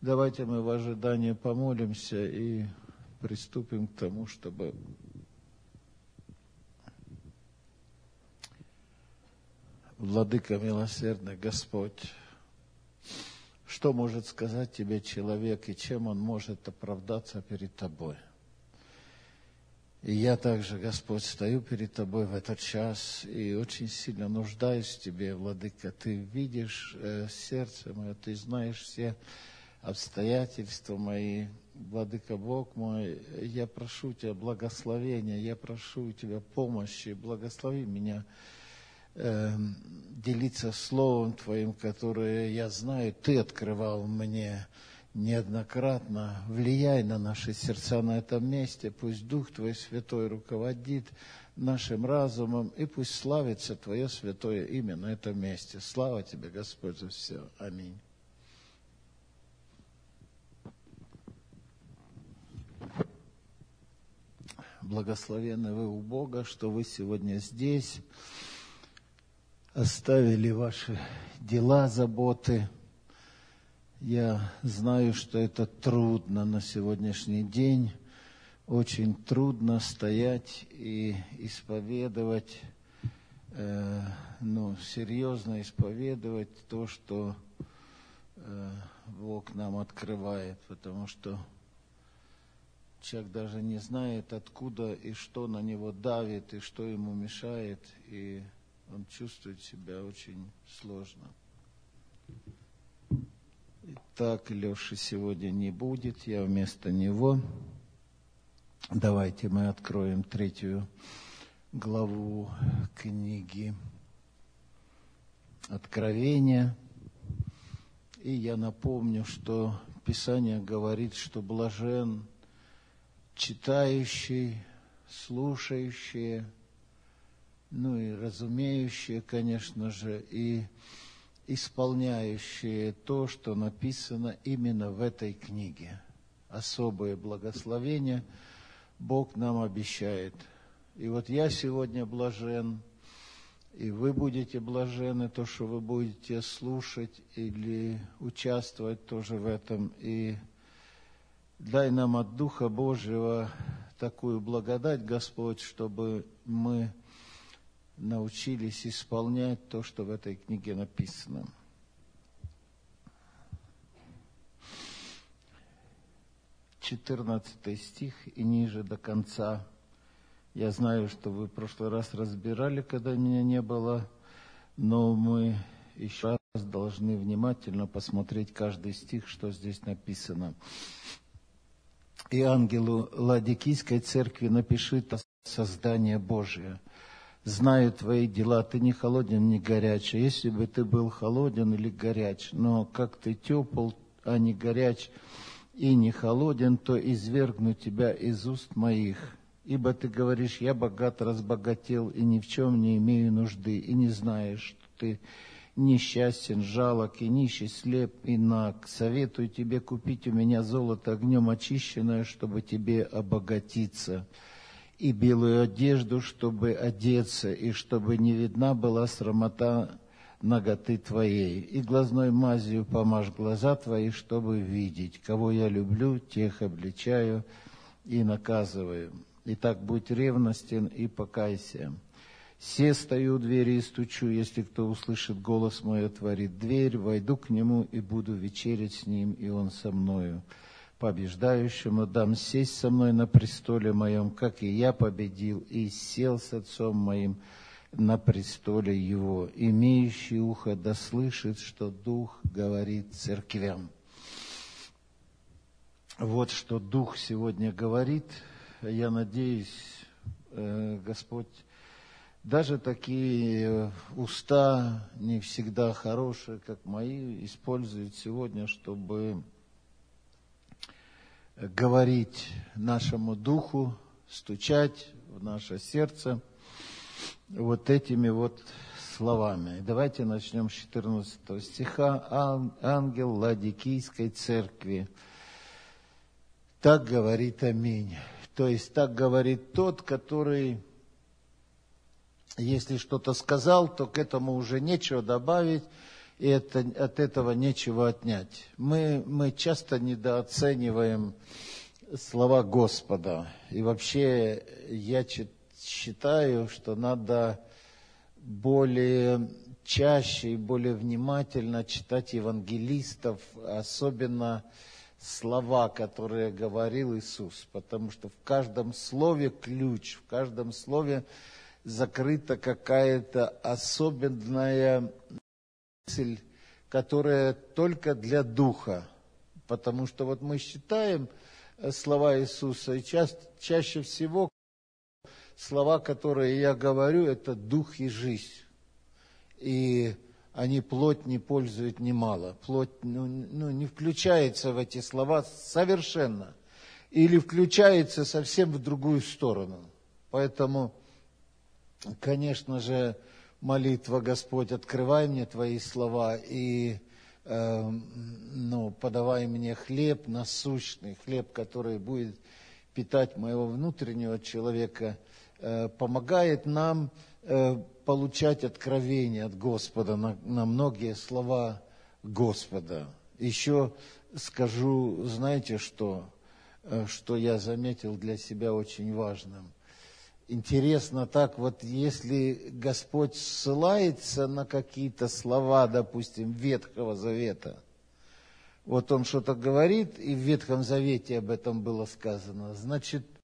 Давайте мы в ожидании помолимся и приступим к тому, чтобы Владыка милосердный Господь, что может сказать тебе человек и чем он может оправдаться перед тобой? И я также, Господь, стою перед тобой в этот час и очень сильно нуждаюсь в тебе, Владыка. Ты видишь сердце мое, ты знаешь все обстоятельства мои, Владыка Бог мой. Я прошу тебя благословения, я прошу тебя помощи, благослови меня делиться Словом Твоим, которое, я знаю, Ты открывал мне неоднократно. Влияй на наши сердца на этом месте, пусть Дух Твой Святой руководит нашим разумом, и пусть славится Твое святое имя на этом месте. Слава Тебе, Господь, за все. Аминь. Благословенны вы у Бога, что вы сегодня здесь, оставили ваши дела, заботы. Я знаю, что это трудно на сегодняшний день, очень трудно стоять и исповедовать, серьезно исповедовать то, что Бог нам открывает, потому что человек даже не знает, откуда и что на него давит, и что ему мешает, и он чувствует себя очень сложно. Итак, Леши сегодня не будет, я вместо него. Давайте мы откроем 3 главу книги Откровения. И я напомню, что Писание говорит, что блажен читающий, слушающий, и разумеющие, конечно же, и исполняющие то, что написано именно в этой книге. Особое благословение Бог нам обещает. И вот я сегодня блажен, и вы будете блажены, то, что вы будете слушать или участвовать тоже в этом. И дай нам от Духа Божьего такую благодать, Господь, чтобы мы научились исполнять то, что в этой книге написано. 14 стих и ниже до конца. Я знаю, что вы в прошлый раз разбирали, когда меня не было, но мы еще раз должны внимательно посмотреть каждый стих, что здесь написано. «И ангелу Ладикийской церкви напиши создание Божие. Знаю твои дела, ты не холоден, не горяч. Если бы ты был холоден или горяч, но как ты тепл, а не горяч и не холоден, то извергну тебя из уст моих. Ибо ты говоришь, я богат, разбогател, и ни в чем не имею нужды, и не знаешь, что ты несчастен, жалок, и нищий, слеп, и наг. Советую тебе купить у меня золото огнем очищенное, чтобы тебе обогатиться, и белую одежду, чтобы одеться, и чтобы не видна была срамота наготы твоей. И глазной мазью помажь глаза твои, чтобы видеть. Кого я люблю, тех обличаю и наказываю. Итак, будь ревностен и покайся. Се стою у двери и стучу, если кто услышит голос мой, отворит дверь, войду к нему и буду вечерять с ним, и он со мною. Побеждающему дам сесть со мной на престоле моем, как и я победил, и сел с отцом моим на престоле его. Имеющий ухо да слышит, что Дух говорит церквям». Вот что Дух сегодня говорит. Я надеюсь, Господь, даже такие уста, не всегда хорошие, как мои, использует сегодня, чтобы говорить нашему духу, стучать в наше сердце вот этими вот словами. Давайте начнем с 14 стиха. «Ангел Ладикийской церкви, так говорит аминь». То есть так говорит тот, который, если что-то сказал, то к этому уже нечего добавить, и от этого нечего отнять. Мы часто недооцениваем слова Господа. И вообще я считаю, что надо более чаще и более внимательно читать евангелистов, особенно слова, которые говорил Иисус, потому что в каждом слове ключ, в каждом слове закрыта какая-то особенная мысль, которая только для духа. Потому что вот мы считаем слова Иисуса, и чаще всего слова, которые я говорю, это дух и жизнь. И они плоть не пользуют немало. Плоть не включается в эти слова совершенно. Или включается совсем в другую сторону. Поэтому, конечно же, молитва: Господь, открывай мне Твои слова и подавай мне хлеб насущный, хлеб, который будет питать моего внутреннего человека, помогает нам получать откровение от Господа на многие слова Господа. Еще скажу, знаете, что я заметил для себя очень важным. Интересно так, вот если Господь ссылается на какие-то слова, допустим, Ветхого Завета, вот Он что-то говорит, и в Ветхом Завете об этом было сказано, значит,